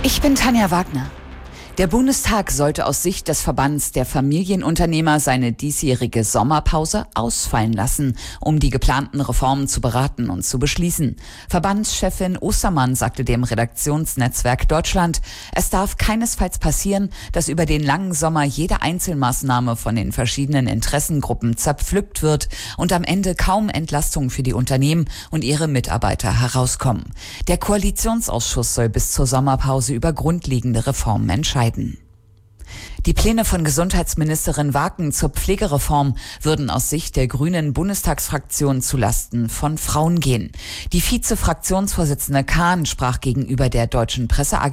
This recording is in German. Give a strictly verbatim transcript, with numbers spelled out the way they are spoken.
Ich bin Tanja Wagner. Der Bundestag sollte aus Sicht des Verbands der Familienunternehmer seine diesjährige Sommerpause ausfallen lassen, um die geplanten Reformen zu beraten und zu beschließen. Verbandschefin Ostermann sagte dem Redaktionsnetzwerk Deutschland, es darf keinesfalls passieren, dass über den langen Sommer jede Einzelmaßnahme von den verschiedenen Interessengruppen zerpflückt wird und am Ende kaum Entlastung für die Unternehmen und ihre Mitarbeiter herauskommen. Der Koalitionsausschuss soll bis zur Sommerpause über grundlegende Reformen entscheiden. Die Pläne von Gesundheitsministerin Waken zur Pflegereform würden aus Sicht der grünen Bundestagsfraktion zulasten von Frauen gehen. Die Vize-Fraktionsvorsitzende Kahn sprach gegenüber der Deutschen Presseagentur